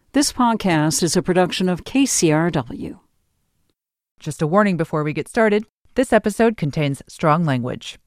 This podcast is a production of KCRW. Just a warning before we get started, this episode contains strong language.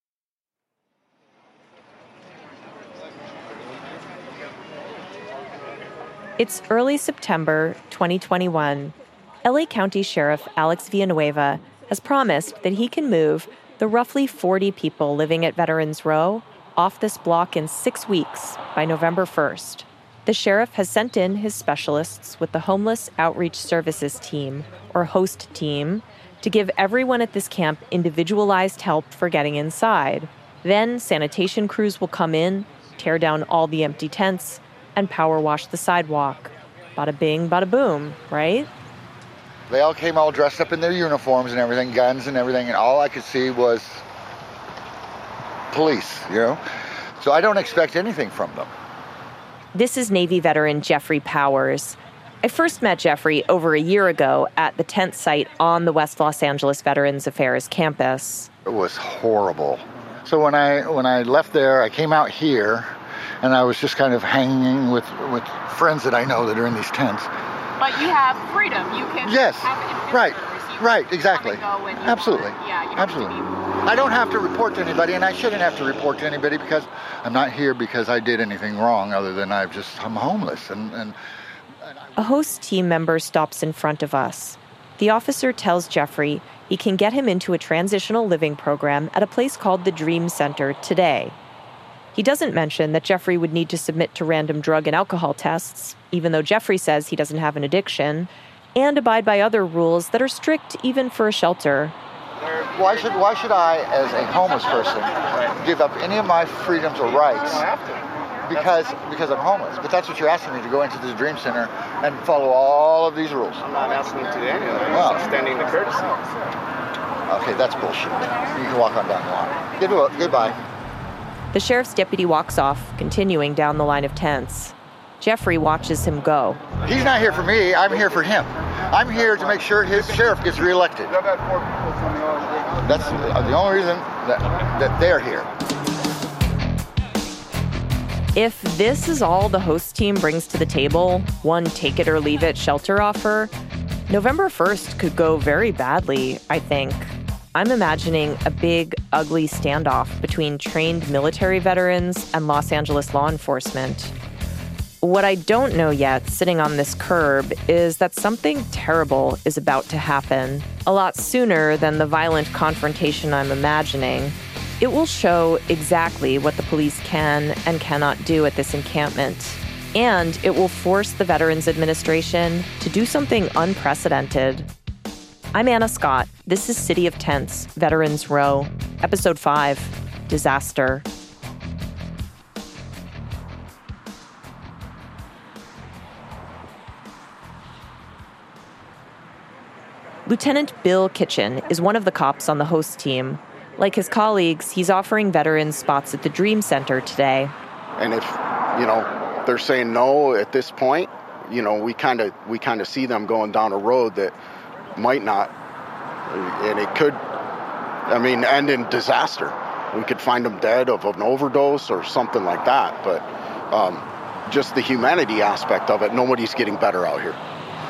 It's early September 2021. LA County Sheriff Alex Villanueva has promised that he can move the roughly 40 people living at Veterans Row off this block in 6 weeks by November 1st. The sheriff has sent in his specialists with the Homeless Outreach Services Team, or HOST team, to give everyone at this camp individualized help for getting inside. Then sanitation crews will come in, tear down all the empty tents, and power wash the sidewalk. Bada bing, bada boom, right? They all came all dressed up in their uniforms and everything, guns and everything, and all I could see was police, So I don't expect anything from them. This is Navy veteran Jeffrey Powers. I first met Jeffrey over a year ago at the tent site on the West Los Angeles Veterans Affairs campus. It was horrible. So when I left there, I came out here, and I was just kind of hanging with friends that I know that are in these tents. But you have freedom. You can have right, exactly. Absolutely. Absolutely. I don't have to report to anybody, and I shouldn't have to report to anybody because I'm not here because I did anything wrong other than I'm homeless. And a HOST team member stops in front of us. The officer tells Jeffrey he can get him into a transitional living program at a place called the Dream Center today. He doesn't mention that Jeffrey would need to submit to random drug and alcohol tests, even though Jeffrey says he doesn't have an addiction, and abide by other rules that are strict even for a shelter. Why should I, as a homeless person, give up any of my freedoms or rights because I'm homeless? But that's what you're asking me, to go into the Dream Center and follow all of these rules. I'm not asking you to do any of that. I'm extending the courtesy. Okay, that's bullshit. You can walk on down the line. Goodbye. The sheriff's deputy walks off, continuing down the line of tents. Jeffrey watches him go. He's not here for me. I'm here for him. I'm here to make sure his sheriff gets reelected. That's the only reason that they're here. If this is all the HOST team brings to the table, one take-it-or-leave-it shelter offer, November 1st could go very badly, I think. I'm imagining a big, ugly standoff between trained military veterans and Los Angeles law enforcement. What I don't know yet, sitting on this curb, is that something terrible is about to happen, a lot sooner than the violent confrontation I'm imagining. It will show exactly what the police can and cannot do at this encampment. And it will force the Veterans Administration to do something unprecedented. I'm Anna Scott. This is City of Tents, Veterans Row, Episode 5, Disaster. Lieutenant Bill Kitchen is one of the cops on the HOST team. Like his colleagues, he's offering veterans spots at the Dream Center today. And if, they're saying no at this point, we kind of see them going down a road that might not, and it could, end in disaster. We could find them dead of an overdose or something like that. But just the humanity aspect of it, nobody's getting better out here.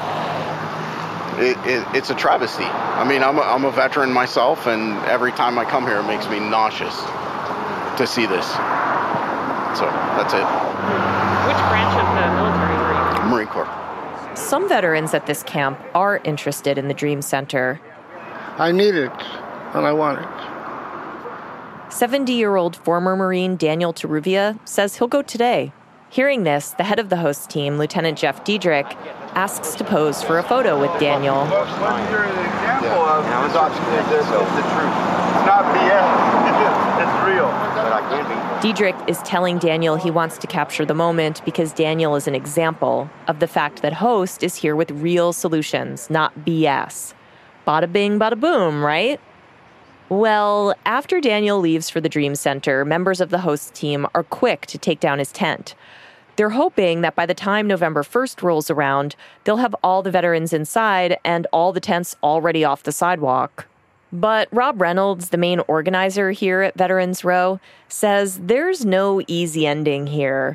It's a travesty. I'm a veteran myself, and every time I come here, it makes me nauseous to see this. So that's it. Which branch of the military were you? Marine Corps. Some veterans at this camp are interested in the Dream Center. I need it, and I want it. 70-year-old former Marine Daniel Taruvia says he'll go today. Hearing this, the head of the HOST team, Lieutenant Jeff Diedrich, asks to pose for a photo with Daniel. You're an example of the truth. It's not BS. It's real. But I can be. Diedrich is telling Daniel he wants to capture the moment because Daniel is an example of the fact that HOST is here with real solutions, not BS. Bada bing, bada boom, right? Well, after Daniel leaves for the Dream Center, members of the HOST team are quick to take down his tent. They're hoping that by the time November 1st rolls around, they'll have all the veterans inside and all the tents already off the sidewalk. But Rob Reynolds, the main organizer here at Veterans Row, says there's no easy ending here.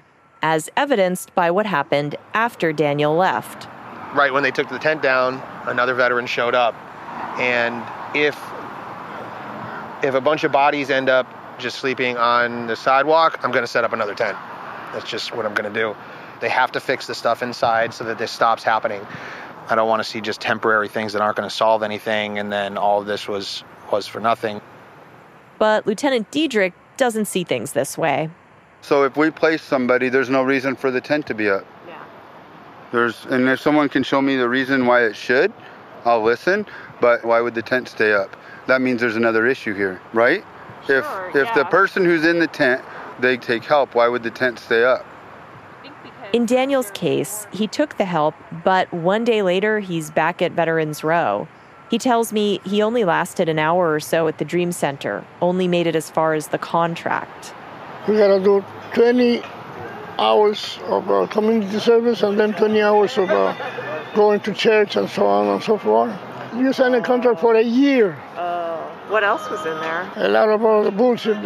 as evidenced by what happened after Daniel left. Right when they took the tent down, another veteran showed up. And if a bunch of bodies end up just sleeping on the sidewalk, I'm going to set up another tent. That's just what I'm going to do. They have to fix the stuff inside so that this stops happening. I don't want to see just temporary things that aren't going to solve anything, and then all of this was for nothing. But Lieutenant Diedrich doesn't see things this way. So if we place somebody, there's no reason for the tent to be up. Yeah. And if someone can show me the reason why it should, I'll listen. But why would the tent stay up? That means there's another issue here, right? Sure, if the person who's in the tent, they take help, why would the tent stay up? In Daniel's case, he took the help, but one day later, he's back at Veterans Row. He tells me he only lasted an hour or so at the Dream Center, only made it as far as the contract. We got to do 20 hours of community service and then 20 hours of going to church and so on and so forth. You signed a contract for a year. What else was in there? A lot of all the bullshit.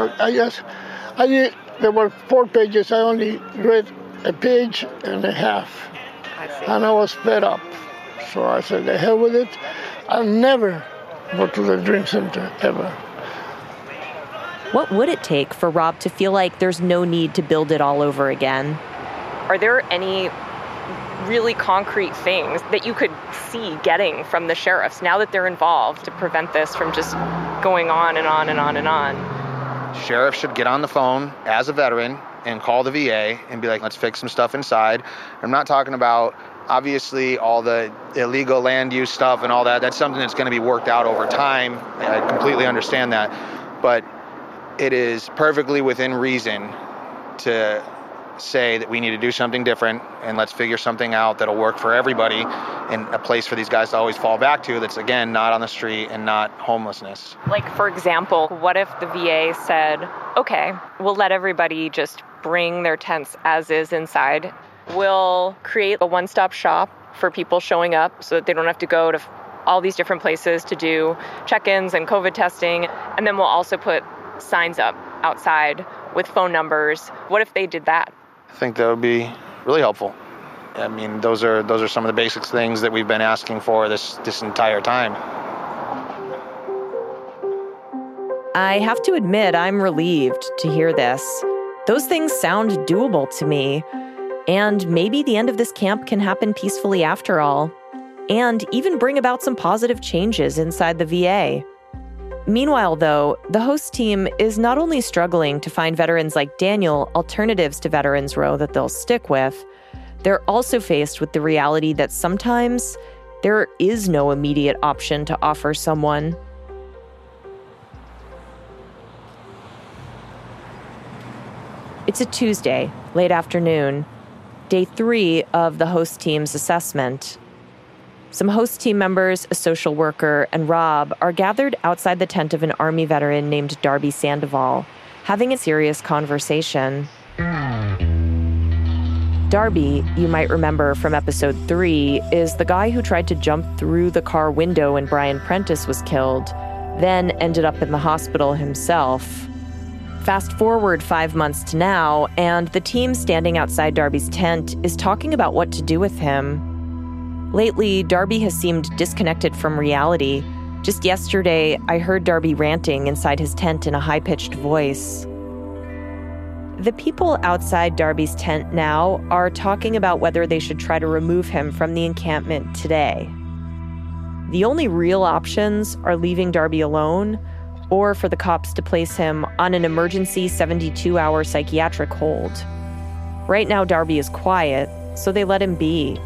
There were 4 pages. I only read a page and a half. I see. And I was fed up. So I said, the hell with it. I'll never go to the Dream Center, ever. What would it take for Rob to feel like there's no need to build it all over again? Are there any really concrete things that you could see getting from the sheriffs now that they're involved to prevent this from just going on and on and on and on? Sheriff should get on the phone as a veteran and call the VA and be like, let's fix some stuff inside. I'm not talking about, obviously, all the illegal land use stuff and all that. That's something that's going to be worked out over time. I completely understand that. But it is perfectly within reason to say that we need to do something different and let's figure something out that'll work for everybody and a place for these guys to always fall back to that's, again, not on the street and not homelessness. Like, for example, what if the VA said, okay, we'll let everybody just bring their tents as is inside. We'll create a one-stop shop for people showing up so that they don't have to go to all these different places to do check-ins and COVID testing. And then we'll also put signs up outside with phone numbers. What if they did that? I think that would be really helpful. I mean, those are some of the basic things that we've been asking for this entire time. I have to admit, I'm relieved to hear this. Those things sound doable to me. And maybe the end of this camp can happen peacefully after all, and even bring about some positive changes inside the VA. Meanwhile, though, the host team is not only struggling to find veterans like Daniel alternatives to Veterans Row that they'll stick with, they're also faced with the reality that sometimes there is no immediate option to offer someone. It's a Tuesday, late afternoon, day 3 of the host team's assessment. Some host team members, a social worker, and Rob are gathered outside the tent of an Army veteran named Darby Sandoval, having a serious conversation. Darby, you might remember from episode 3, is the guy who tried to jump through the car window when Brian Prentice was killed, then ended up in the hospital himself. Fast forward 5 months to now, and the team standing outside Darby's tent is talking about what to do with him. Lately, Darby has seemed disconnected from reality. Just yesterday, I heard Darby ranting inside his tent in a high-pitched voice. The people outside Darby's tent now are talking about whether they should try to remove him from the encampment today. The only real options are leaving Darby alone, or for the cops to place him on an emergency 72-hour psychiatric hold. Right now, Darby is quiet, so they let him be.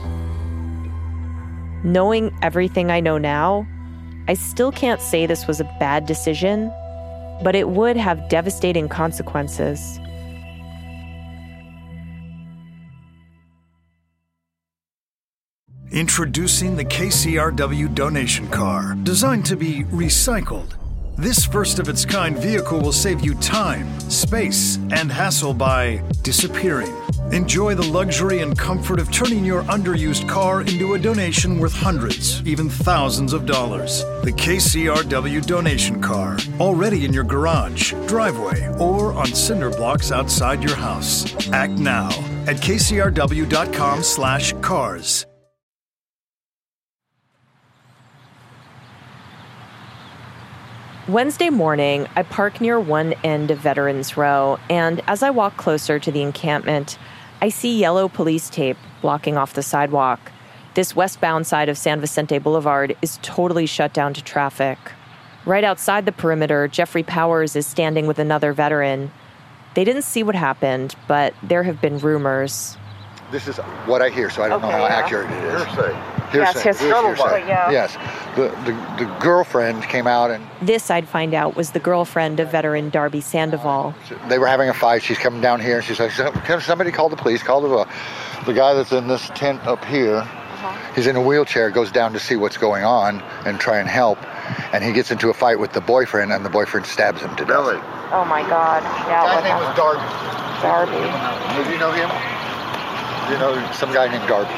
Knowing everything I know now, I still can't say this was a bad decision, but it would have devastating consequences. Introducing the KCRW donation car, designed to be recycled. This first-of-its-kind vehicle will save you time, space, and hassle by disappearing. Enjoy the luxury and comfort of turning your underused car into a donation worth hundreds, even thousands of dollars. The KCRW donation car, already in your garage, driveway, or on cinder blocks outside your house. Act now. at kcrw.com/cars. Wednesday morning, I park near one end of Veterans Row, and as I walk closer to the encampment, I see yellow police tape blocking off the sidewalk. This westbound side of San Vicente Boulevard is totally shut down to traffic. Right outside the perimeter, Jeffrey Powers is standing with another veteran. They didn't see what happened, but there have been rumors. This is what I hear, so I don't know how accurate it is. Yes, his hearsay. Yes. The girlfriend came out and... This, I'd find out, was the girlfriend of veteran Darby Sandoval. They were having a fight. She's coming down here, and she's like, somebody call the police, call the guy that's in this tent up here. He's in a wheelchair, goes down to see what's going on and try and help. And he gets into a fight with the boyfriend, and the boyfriend stabs him to death. Really? Oh, my God. Yeah, his name was Darby. Darby. Do you know him? Do you know some guy named Darby?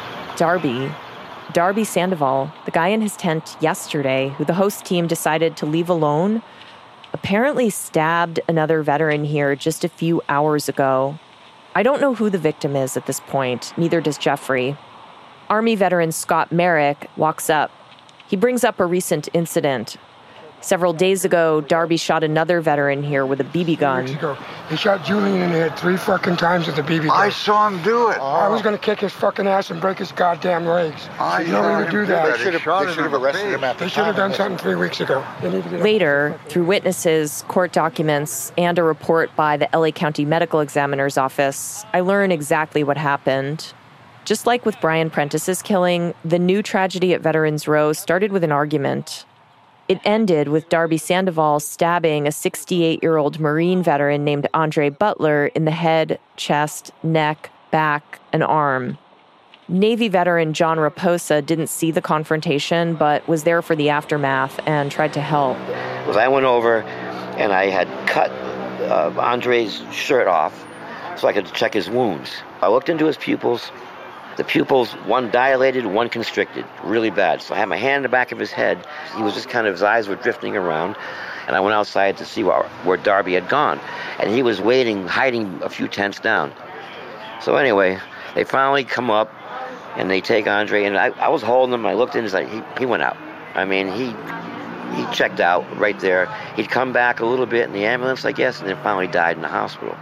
Darby Sandoval, the guy in his tent yesterday who the host team decided to leave alone, apparently stabbed another veteran here just a few hours ago. I don't know who the victim is at this point, neither does Jeffrey. Army veteran Scott Merrick walks up. He brings up a recent incident. Several days ago, Darby shot another veteran here with a BB gun. He shot Julian in the head 3 fucking times with a BB gun. I saw him do it. I was going to kick his fucking ass and break his goddamn legs. I you don't need to do that. They should have arrested him at the time. They should have done something 3 weeks ago. Later, through witnesses, court documents, and a report by the LA County Medical Examiner's Office, I learn exactly what happened. Just like with Brian Prentice's killing, the new tragedy at Veterans Row started with an argument. It ended with Darby Sandoval stabbing a 68-year-old Marine veteran named Andre Butler in the head, chest, neck, back, and arm. Navy veteran John Raposa didn't see the confrontation, but was there for the aftermath and tried to help. I went over and I had cut Andre's shirt off so I could check his wounds. I looked into his pupils. The pupils, one dilated, one constricted, really bad. So I had my hand in the back of his head. He was just kind of, his eyes were drifting around. And I went outside to see where Darby had gone. And he was waiting, hiding a few tents down. So anyway, they finally come up and they take Andre. And I was holding him. I looked in, he went out. I mean, he checked out right there. He'd come back a little bit in the ambulance, I guess, and then finally died in the hospital.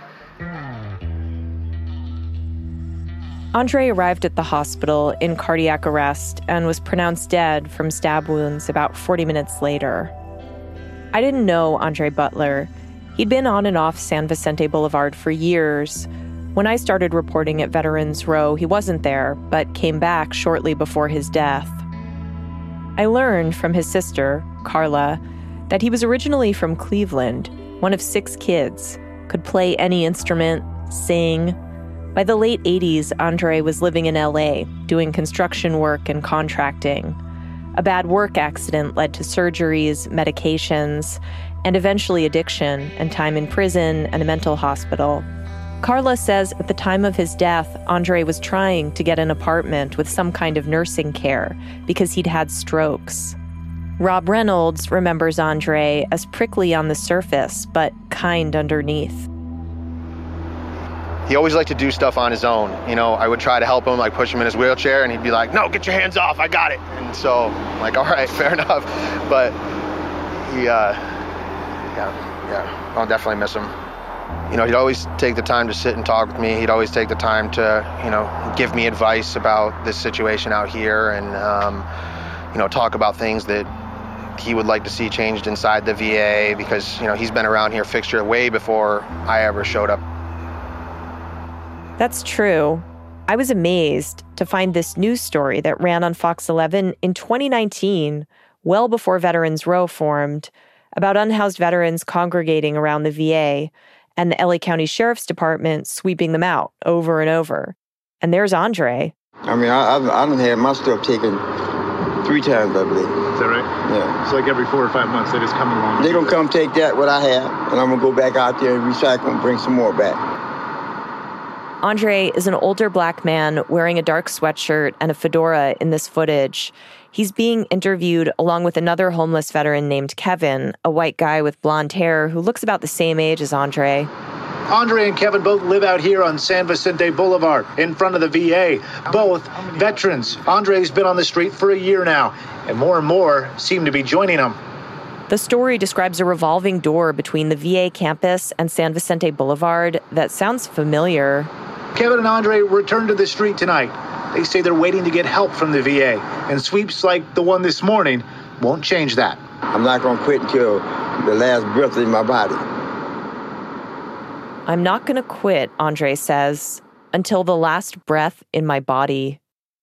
Andre arrived at the hospital in cardiac arrest and was pronounced dead from stab wounds about 40 minutes later. I didn't know Andre Butler. He'd been on and off San Vicente Boulevard for years. When I started reporting at Veterans Row, he wasn't there, but came back shortly before his death. I learned from his sister, Carla, that he was originally from Cleveland, one of 6 kids, could play any instrument, sing. By the late 80s, Andre was living in LA, doing construction work and contracting. A bad work accident led to surgeries, medications, and eventually addiction and time in prison and a mental hospital. Carla says at the time of his death, Andre was trying to get an apartment with some kind of nursing care because he'd had strokes. Rob Reynolds remembers Andre as prickly on the surface, but kind underneath. He always liked to do stuff on his own. You know, I would try to help him, like push him in his wheelchair, and he'd be like, no, get your hands off, I got it. And so, I'm like, all right, fair enough. But he, I'll definitely miss him. You know, he'd always take the time to sit and talk with me. He'd always take the time to, give me advice about this situation out here and, talk about things that he would like to see changed inside the VA because, he's been around here fixture way before I ever showed up. That's true. I was amazed to find this news story that ran on Fox 11 in 2019, well before Veterans Row formed, about unhoused veterans congregating around the VA and the LA County Sheriff's Department sweeping them out over and over. And there's Andre. I mean, I done had my stuff taken 3 times, I believe. Is that right? Yeah. So like every 4 or 5 months, they just come along. They're going to come take that, what I have, and I'm going to go back out there and recycle and bring some more back. Andre is an older black man wearing a dark sweatshirt and a fedora in this footage. He's being interviewed along with another homeless veteran named Kevin, a white guy with blonde hair who looks about the same age as Andre. Andre and Kevin both live out here on San Vicente Boulevard in front of the VA. Both veterans. Andre's been on the street for a year now, and more seem to be joining him. The story describes a revolving door between the VA campus and San Vicente Boulevard that sounds familiar. Kevin and Andre returned to the street tonight. They say they're waiting to get help from the VA, and sweeps like the one this morning won't change that. I'm not going to quit until the last breath in my body. I'm not going to quit, Andre says, until the last breath in my body.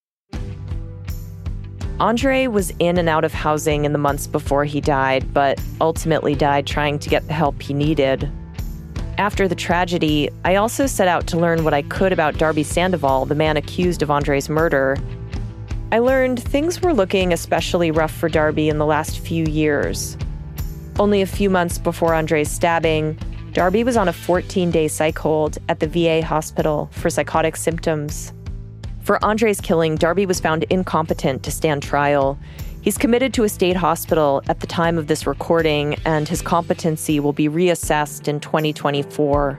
Andre was in and out of housing in the months before he died, but ultimately died trying to get the help he needed. After the tragedy, I also set out to learn what I could about Darby Sandoval, the man accused of Andre's murder. I learned things were looking especially rough for Darby in the last few years. Only a few months before Andre's stabbing, Darby was on a 14-day psych hold at the VA hospital for psychotic symptoms. For Andre's killing, Darby was found incompetent to stand trial. He's committed to a state hospital at the time of this recording, and his competency will be reassessed in 2024.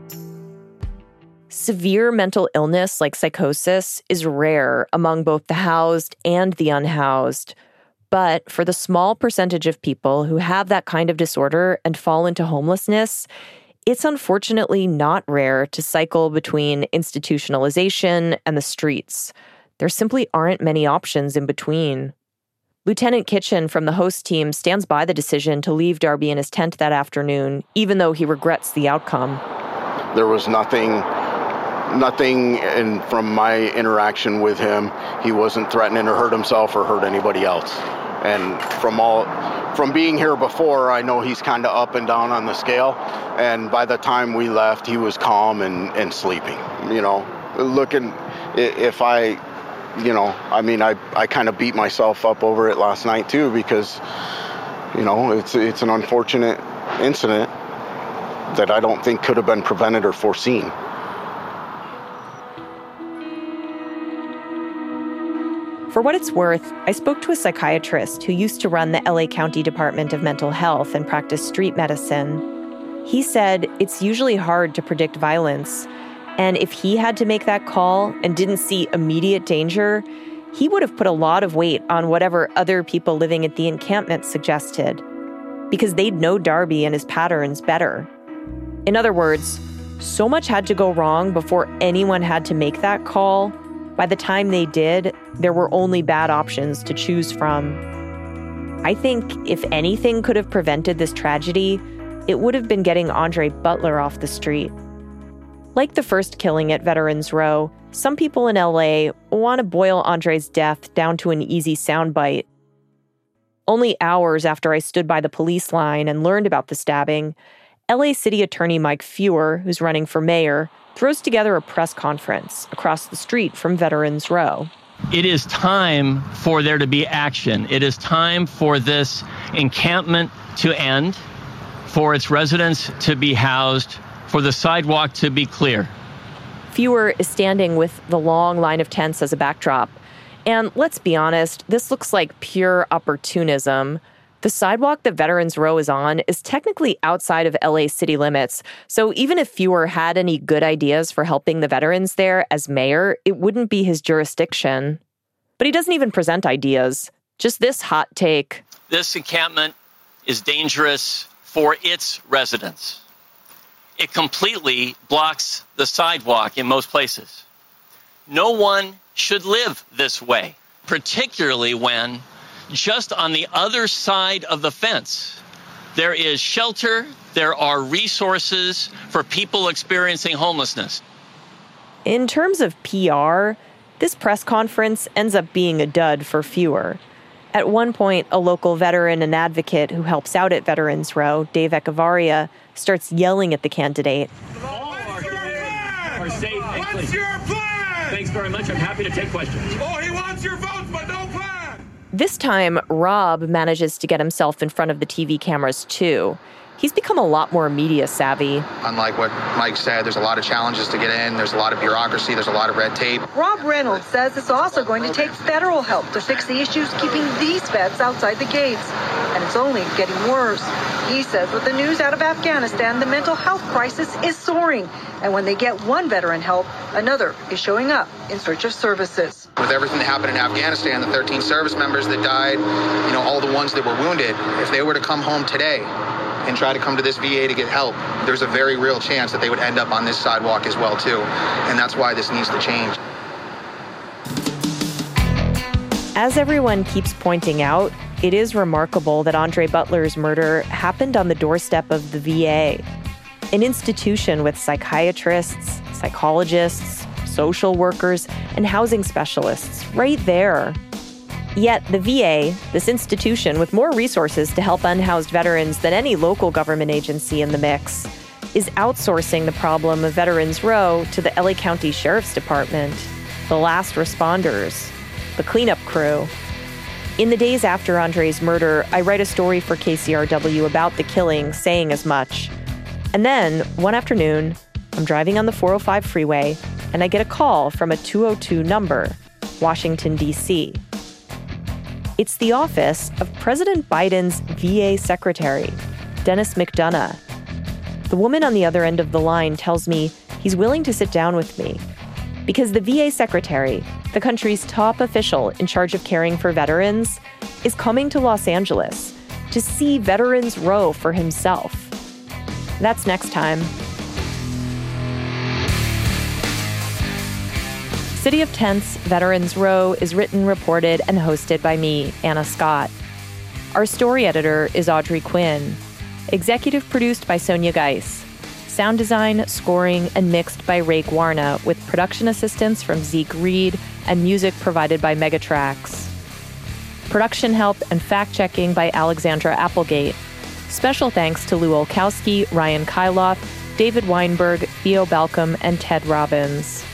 Severe mental illness like psychosis is rare among both the housed and the unhoused. But for the small percentage of people who have that kind of disorder and fall into homelessness, it's unfortunately not rare to cycle between institutionalization and the streets. There simply aren't many options in between. Lieutenant Kitchen from the host team stands by the decision to leave Darby in his tent that afternoon, even though he regrets the outcome. There was nothing from my interaction with him. He wasn't threatening to hurt himself or hurt anybody else. And from being here before, I know he's kind of up and down on the scale. And by the time we left, he was calm and sleeping. I kind of beat myself up over it last night too, because, it's an unfortunate incident that I don't think could have been prevented or foreseen. For what it's worth, I spoke to a psychiatrist who used to run the LA County Department of Mental Health and practice street medicine. He said it's usually hard to predict violence, and if he had to make that call and didn't see immediate danger, he would have put a lot of weight on whatever other people living at the encampment suggested, because they'd know Darby and his patterns better. In other words, so much had to go wrong before anyone had to make that call. By the time they did, there were only bad options to choose from. I think if anything could have prevented this tragedy, it would have been getting Andre Butler off the street. Like the first killing at Veterans Row, some people in LA want to boil Andre's death down to an easy soundbite. Only hours after I stood by the police line and learned about the stabbing, LA City Attorney Mike Feuer, who's running for mayor, throws together a press conference across the street from Veterans Row. It is time for there to be action. It is time for this encampment to end, for its residents to be housed, for the sidewalk to be clear. Feuer is standing with the long line of tents as a backdrop. And let's be honest, this looks like pure opportunism. The sidewalk that Veterans Row is on is technically outside of LA city limits, so even if Feuer had any good ideas for helping the veterans there as mayor, it wouldn't be his jurisdiction. But he doesn't even present ideas, just this hot take. This encampment is dangerous for its residents. It completely blocks the sidewalk in most places. No one should live this way, particularly when just on the other side of the fence, there is shelter, there are resources for people experiencing homelessness. In terms of PR, this press conference ends up being a dud for Feuer. At one point, a local veteran and advocate who helps out at Veterans Row, Dave Echevarria, starts yelling at the candidate. What's your plan? Thanks very much. I'm happy to take questions. Oh, he wants your votes, but no plan. This time, Rob manages to get himself in front of the TV cameras too. he's become a lot more media savvy. Unlike what Mike said, there's a lot of challenges to get in. There's a lot of bureaucracy. There's a lot of red tape. Rob Reynolds says it's also going to take federal help to fix the issues keeping these vets outside the gates. And it's only getting worse. He says with the news out of Afghanistan, the mental health crisis is soaring. And when they get one veteran help, another is showing up in search of services. With everything that happened in Afghanistan, the 13 service members that died, all the ones that were wounded, if they were to come home today and try to come to this VA to get help, there's a very real chance that they would end up on this sidewalk as well, too. And that's why this needs to change. As everyone keeps pointing out, it is remarkable that Andre Butler's murder happened on the doorstep of the VA, an institution with psychiatrists, psychologists, social workers, and housing specialists right there. Yet the VA, this institution with more resources to help unhoused veterans than any local government agency in the mix, is outsourcing the problem of Veterans Row to the LA County Sheriff's Department, the last responders, the cleanup crew. In the days after Andre's murder, I write a story for KCRW about the killing, saying as much. And then, one afternoon, I'm driving on the 405 freeway, and I get a call from a 202 number, Washington, D.C. It's the office of President Biden's VA secretary, Dennis McDonough. The woman on the other end of the line tells me he's willing to sit down with me because the VA secretary, the country's top official in charge of caring for veterans, is coming to Los Angeles to see Veterans Row for himself. That's next time. City of Tents, Veterans Row is written, reported, and hosted by me, Anna Scott. Our story editor is Audrey Quinn. Executive produced by Sonia Geis. Sound design, scoring, and mixed by Ray Guarna, with production assistance from Zeke Reed and music provided by Megatrax. Production help and fact-checking by Alexandra Applegate. Special thanks to Lou Olkowski, Ryan Kyloff, David Weinberg, Theo Balcom, and Ted Robbins.